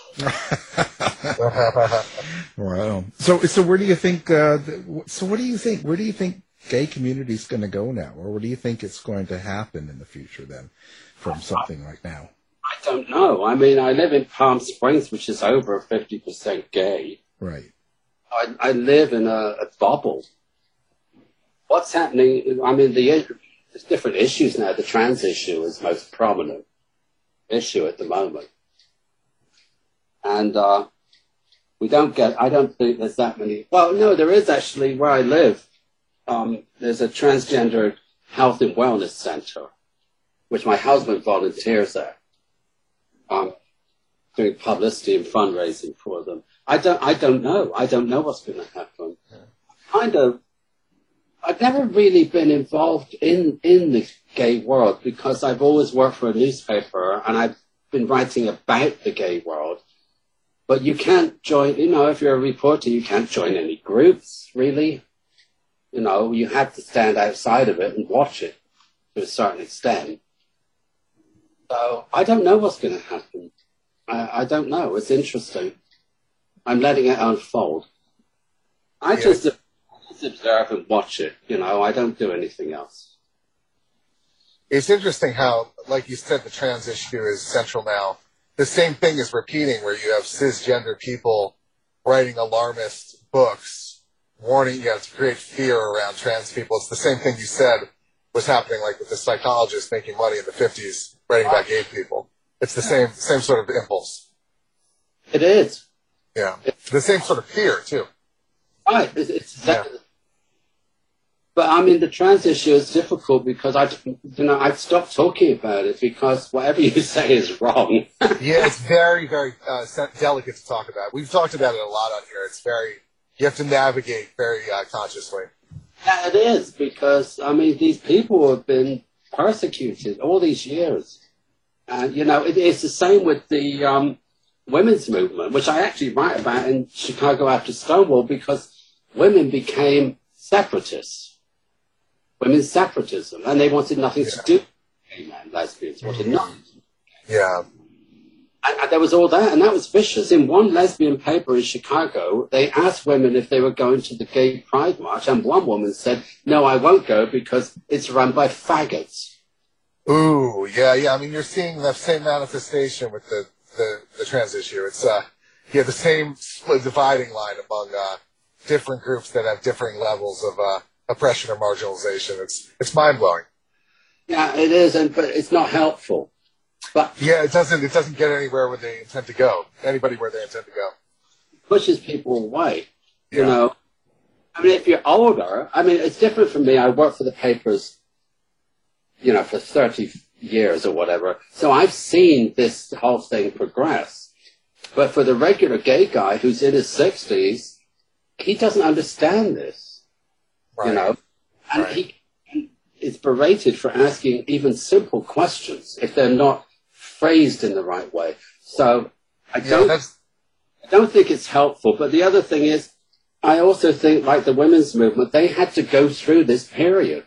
H: Wow. So where do you think, what do you think, where do you think gay community's going to go now? Or what do you think it's going to happen in the future then from something like now?
I: I don't know. I mean, I live in Palm Springs, which is over 50% gay.
H: Right.
I: I live in a bubble. What's happening? I mean, there's different issues now. The trans issue is the most prominent issue at the moment. And I don't think there's that many. Well, no, there is actually where I live. There's a transgender health and wellness center, which my husband volunteers at, doing publicity and fundraising for them. I don't know. I don't know what's going to happen. Yeah. I've never really been involved in the gay world because I've always worked for a newspaper and I've been writing about the gay world. But you can't join, you know, if you're a reporter, you can't join any groups, really. You know, you have to stand outside of it and watch it to a certain extent. So I don't know what's going to happen. I don't know. It's interesting. I'm letting it unfold. I just observe and watch it. You know, I don't do anything else.
J: It's interesting how, like you said, the trans issue is central now. The same thing is repeating where you have cisgender people writing alarmist books, warning, to create fear around trans people. It's the same thing you said was happening, like with the psychologist making money in the 50s, writing about gay people. It's the same sort of impulse.
I: It is.
J: Yeah. The same sort of fear, too.
I: Right. It's exactly. But I mean, the trans issue is difficult because I've stopped talking about it because whatever you say is wrong.
J: Yeah, it's very, very delicate to talk about. We've talked about it a lot on here. You have to navigate very consciously.
I: Yeah, it is because, I mean, these people have been persecuted all these years. And, you know, it's the same with the women's movement, which I actually write about in Chicago after Stonewall because women became separatists. Women's separatism, and they wanted nothing to do with gay men, lesbians, wanted nothing.
J: Yeah.
I: And there was all that, and that was vicious. In one lesbian paper in Chicago, they asked women if they were going to the gay pride march, and one woman said, "No, I won't go because it's run by faggots."
J: Ooh, yeah. I mean, you're seeing that same manifestation with the trans issue. It's the same dividing line among different groups that have differing levels of oppression or marginalization. It's mind blowing.
I: Yeah, it is, but it's not helpful. But
J: yeah, it doesn't get anywhere where they intend to go. Anybody where they intend to go.
I: Pushes people away, you know. I mean, if you're older, I mean, it's different for me. I worked for the papers, you know, for 30 years or whatever. So I've seen this whole thing progress. But for the regular gay guy who's in his 60s, he doesn't understand this, you know. And he is berated for asking even simple questions if they're not phrased in the right way. So I don't think it's helpful. But the other thing is, I also think, like the women's movement, they had to go through this period.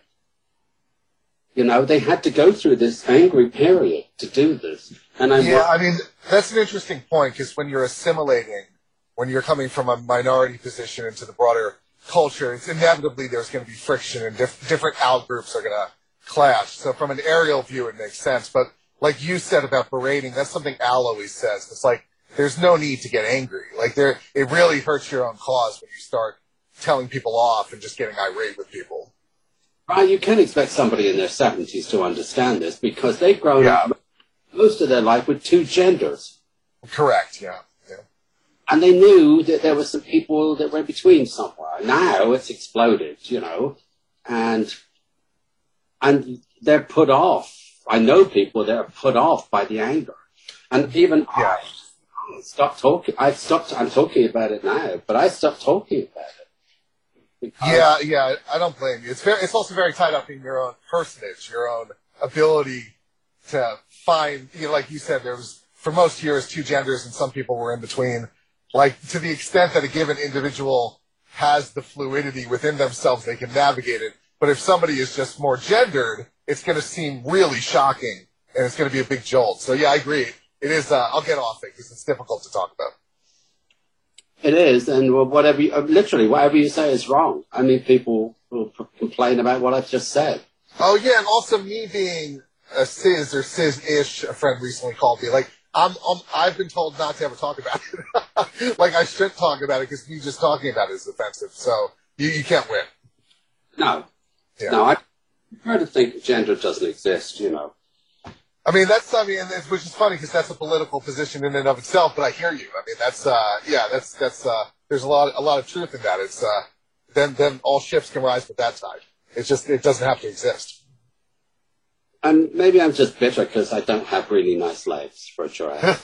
I: You know, they had to go through this angry period to do this. And
J: I mean, that's an interesting point, because when you're assimilating, when you're coming from a minority position into the broader culture, it's inevitably there's going to be friction and different outgroups are going to clash. So from an aerial view, it makes sense. But like you said about berating, that's something Al always says. It's like, there's no need to get angry. Like, it really hurts your own cause when you start telling people off and just getting irate with people.
I: Right, you can expect somebody in their 70s to understand this, because they've grown up most of their life with two genders.
J: Correct, yeah.
I: And they knew that there were some people that were between somewhere. Now it's exploded, you know, and they're put off. I know people that are put off by the anger. And even I stopped talking. I'm talking about it now, but I stopped talking about it.
J: Yeah, I don't blame you. It's also very tied up in your own personage, your own ability to find, you know, like you said, there was, for most years, two genders and some people were in between. Like, to the extent that a given individual has the fluidity within themselves, they can navigate it. But if somebody is just more gendered, it's going to seem really shocking, and it's going to be a big jolt. So, yeah, I agree. It is, I'll get off it, because it's difficult to talk about.
I: It is, and whatever you say is wrong. I mean, people will complain about what I've just said.
J: Oh, yeah, and also me being a cis or cis-ish, a friend recently called me. Like, I've been told not to ever talk about it. Like, I shouldn't talk about it because me just talking about it is offensive. So you can't win.
I: No. Yeah. No, I prefer to think gender doesn't exist, you know.
J: I mean, which is funny because that's a political position in and of itself, but I hear you. I mean, that's there's a lot of truth in that. It's, then all ships can rise with that tide. It doesn't have to exist.
I: And maybe I'm just bitter because I don't have really nice legs for a giraffe.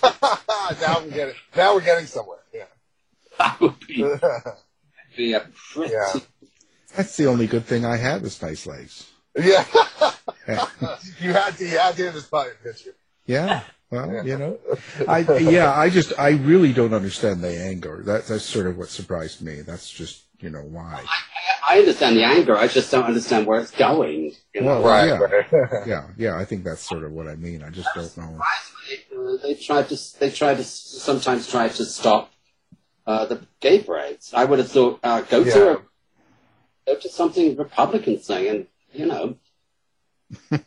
J: Now we're getting somewhere. Yeah.
I: That would be a pretty.
H: Yeah. That's the only good thing I have is nice legs.
J: Yeah. you had to hit his button, didn't you?
H: Yeah. Well, you know, I really don't understand the anger. That's sort of what surprised me. That's just, you know, why.
I: I understand the anger. I just don't understand where it's going. You know?
H: Well, yeah. I think that's sort of what I mean. I just don't know.
I: They sometimes try to stop the gay parades. I would have thought go to something Republican thing, and you know, they're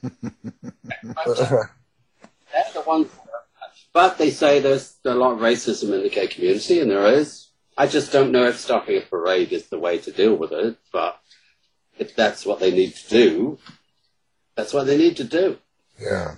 I: the ones. But they say there's a lot of racism in the gay community, and there is. I just don't know if stopping a parade is the way to deal with it, but if that's what they need to do, that's what they need to do.
H: Yeah.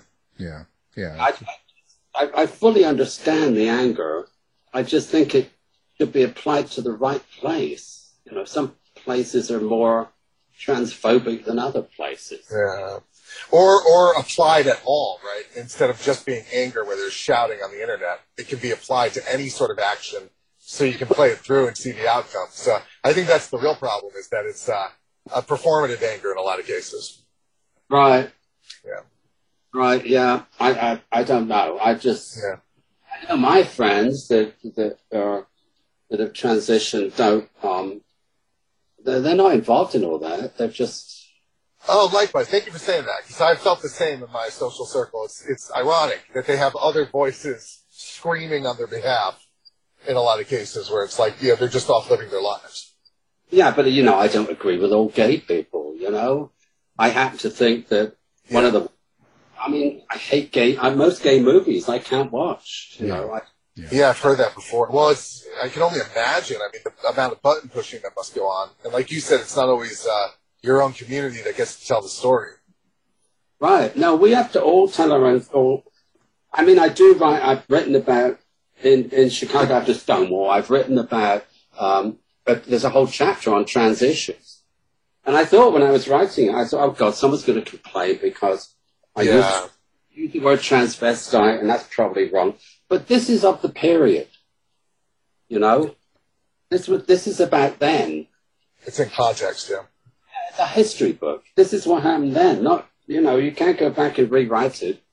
I: I fully understand the anger. I just think it should be applied to the right place. You know, some places are more transphobic than other places.
J: Yeah. Or applied at all, right? Instead of just being anger where there's shouting on the internet, it can be applied to any sort of action so you can play it through and see the outcome. So I think that's the real problem, is that it's a performative anger in a lot of cases.
I: Right.
J: Yeah.
I: Right, yeah. I don't know. I know my friends that have transitioned don't, they're not involved in all that. They're just...
J: Oh, likewise. Thank you for saying that, because I've felt the same in my social circle. It's ironic that they have other voices screaming on their behalf in a lot of cases where it's like, they're just off living their lives.
I: Yeah, but, you know, I don't agree with all gay people, you know. I happen to think that one of the... I mean, I hate most gay movies I can't watch, you know.
J: I've heard that before. Well, I can only imagine, I mean, the amount of button pushing that must go on. And like you said, it's not always your own community that gets to tell the story.
I: Right. No, we have to all tell our own... I mean, I do write. I've written about in Chicago after Stonewall. I've written about. But there's a whole chapter on trans issues, and I thought when I was writing it, I thought, oh God, someone's going to complain because I use the word transvestite, and that's probably wrong. But this is of the period, you know. This is about then.
J: It's in context, yeah.
I: It's a history book. This is what happened then. Not, you know, you can't go back and rewrite it.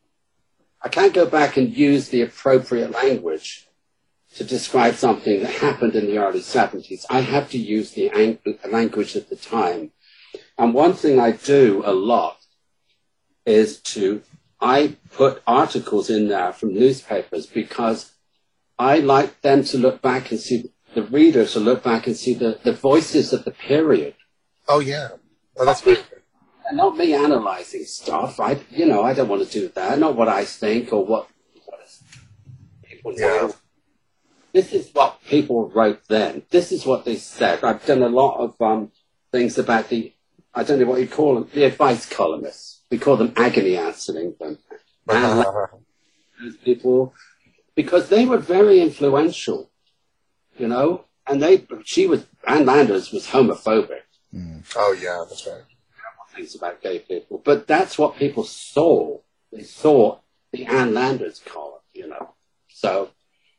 I: I can't go back and use the appropriate language to describe something that happened in the early 70s. I have to use the language at the time. And one thing I do a lot is I put articles in there from newspapers because I like them to look back and see, the reader to look back and see the voices of the period.
J: Oh, yeah. Oh, that's great.
I: And not me analyzing stuff. I don't want to do that. Not what I think or what people know. This is what people wrote then. This is what they said. I've done a lot of things about I don't know what you call them, the advice columnists. We call them agony ants in England. Those people, because they were very influential, you know, and Ann Landers was homophobic.
J: Oh, yeah, that's right.
I: Things about gay people. But that's what people saw. They saw the Ann Landers column, you know. So.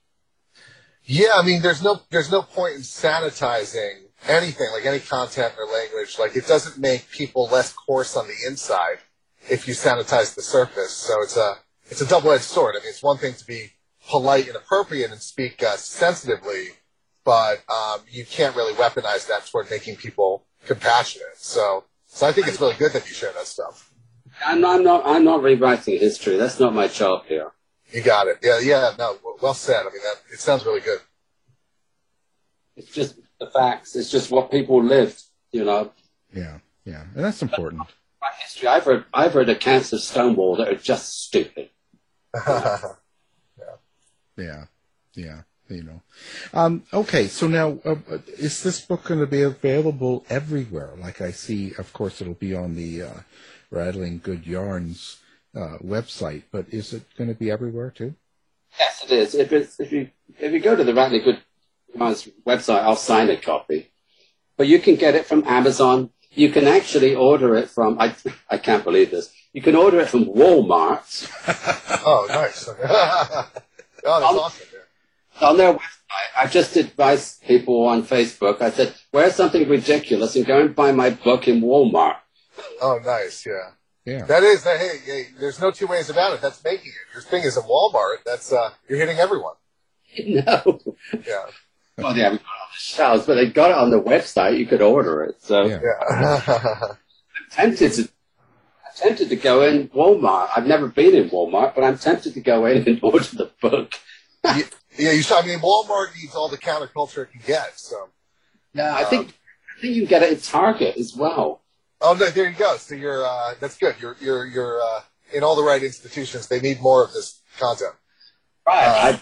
J: Yeah, I mean, there's no point in sanitizing anything, like any content or language. Like, it doesn't make people less coarse on the inside if you sanitize the surface. So it's a double-edged sword. I mean, it's one thing to be polite and appropriate and speak sensitively, but you can't really weaponize that toward making people compassionate. So I think it's really good that you share that stuff.
I: I'm not rewriting history. That's not my job here.
J: You got it. Yeah, no, well said. I mean, it sounds really good.
I: It's just the facts. It's just what people lived, you know.
H: Yeah, and that's important.
I: My history, I've read accounts of Stonewall that are just stupid.
H: Yeah, you know. Okay, so now, is this book going to be available everywhere? Like I see, of course, it'll be on the Rattling Good Yarns website, but is it going to be everywhere too?
I: Yes, it is. If you go to the Rattling Good Yarns website, I'll sign a copy. But you can get it from Amazon. You can actually order it from. I can't believe this. You can order it from Walmart.
J: Oh, nice. Oh, that's awesome.
I: On their website, I just advised people on Facebook. I said, wear something ridiculous and go and buy my book in Walmart.
J: Oh, nice. Yeah. That is, hey, there's no two ways about it. That's making it. Your thing is in Walmart. That's, you're hitting everyone.
I: No.
J: Yeah.
I: Well, they haven't got it on the shelves, but they got it on the website. You could order it. So I'm tempted to go in Walmart. I've never been in Walmart, but I'm tempted to go in and order the book.
J: Yeah, I mean, Walmart needs all the counterculture it can get. So.
I: Yeah, I think you can get it in Target as well.
J: Oh, no, there you go. So you're that's good. You're in all the right institutions. They need more of this content.
I: Right.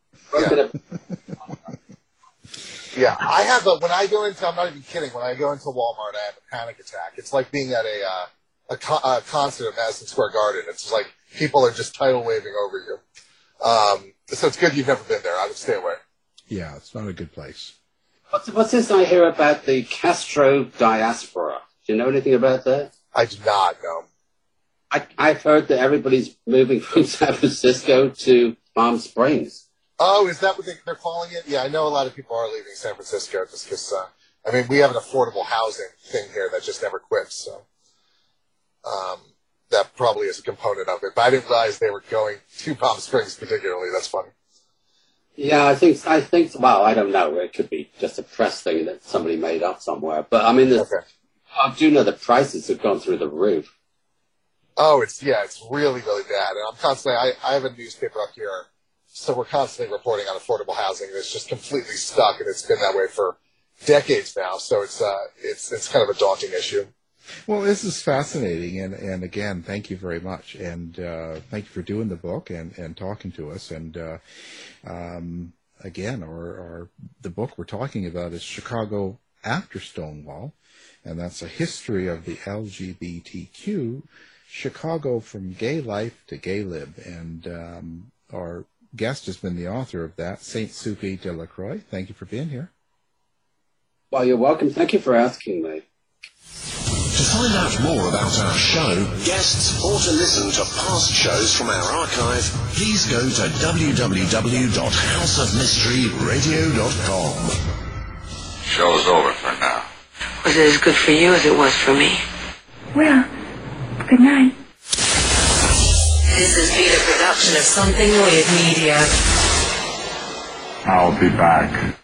J: Yeah, I have when I go into, I'm not even kidding, when I go into Walmart, I have a panic attack. It's like being at a concert at Madison Square Garden. It's like people are just tidal waving over you. So it's good you've never been there. I would stay away.
H: Yeah, it's not a good place.
I: What's this I hear about the Castro diaspora? Do you know anything about that?
J: I do not know.
I: I've heard that everybody's moving from San Francisco to Palm Springs.
J: Oh, is that what they're calling it? Yeah, I know a lot of people are leaving San Francisco just because, I mean, we have an affordable housing thing here that just never quits, so that probably is a component of it. But I didn't realize they were going to Palm Springs particularly. That's funny.
I: Yeah, I think. Well, I don't know. It could be just a press thing that somebody made up somewhere. But I mean, I do know the prices have gone through the roof.
J: Oh, it's really, really bad. And I'm constantly. I have a newspaper up here, so we're constantly reporting on affordable housing. And it's just completely stuck, and it's been that way for decades now. So it's kind of a daunting issue.
H: Well, this is fascinating, and again, thank you very much, and thank you for doing the book and talking to us. And again, the book we're talking about is Chicago After Stonewall, and that's a history of the LGBTQ Chicago from Gay Life to Gay Lib. And our guest has been the author of that, St. Supi Delacroix. Thank you for being here.
I: Well, you're welcome. Thank you for asking me.
E: To find out more about our show, guests, or to listen to past shows from our archive, please go to www.houseofmysteryradio.com.
N: Show's over for now.
O: Was it as good for you as it was for me?
P: Well, good night.
F: This has been a production of Something Weird Media.
N: I'll be back.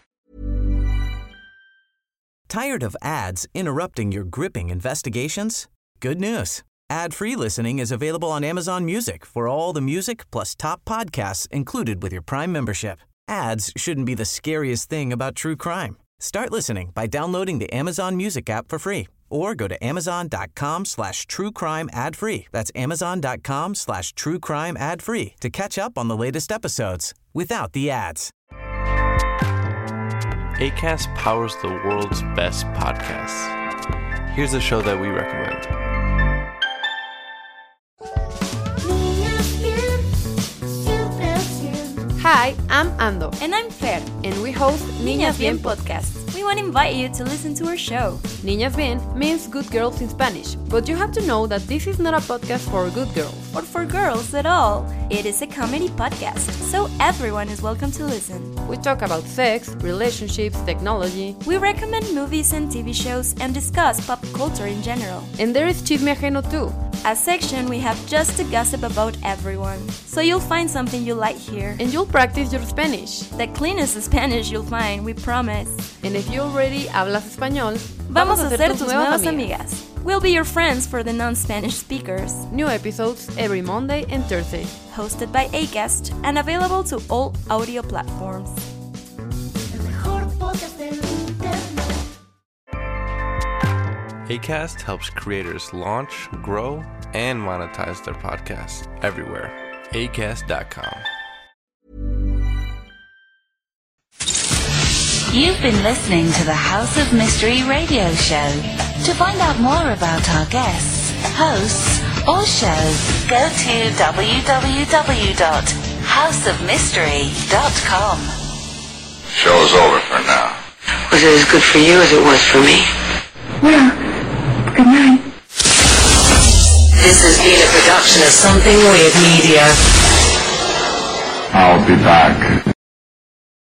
B: Tired of ads interrupting your gripping investigations? Good news. Ad-free listening is available on Amazon Music for all the music plus top podcasts included with your Prime membership. Ads shouldn't be the scariest thing about true crime. Start listening by downloading the Amazon Music app for free or go to amazon.com/truecrime ad-free. That's amazon.com/truecrime ad-free to catch up on the latest episodes without the ads.
Q: Acast powers the world's best podcasts. Here's a show that we recommend.
R: Hi, I'm Ando.
S: And I'm Fer.
R: And we host Niñas Bien podcast.
S: We want to invite you to listen to our show.
R: Niñas Bien means good girls in Spanish, but you have to know that this is not a podcast for good girls.
S: Or for girls at all. It is a comedy podcast, so everyone is welcome to listen.
R: We talk about sex, relationships, technology.
S: We recommend movies and TV shows and discuss pop culture in general.
R: And there is Chisme Ajeno too.
S: A section we have just to gossip about everyone. So you'll find something you like here.
R: And you'll practice your Spanish.
S: The cleanest Spanish you'll find, we promise.
R: And if you already hablas español,
S: vamos a ser tus nuevas amigas. We'll be your friends for the non-Spanish speakers.
R: New episodes every Monday and Thursday.
S: Hosted by Acast and available to all audio platforms.
Q: Acast helps creators launch, grow, and monetize their podcasts everywhere. Acast.com.
F: You've been listening to the House of Mystery radio show. To find out more about our guests, hosts, or shows, go to www.houseofmystery.com.
N: Show's over for now.
O: Was it as good for you as it was for me?
P: Well, good night.
F: This has been a production of Something Weird Media.
N: I'll be back.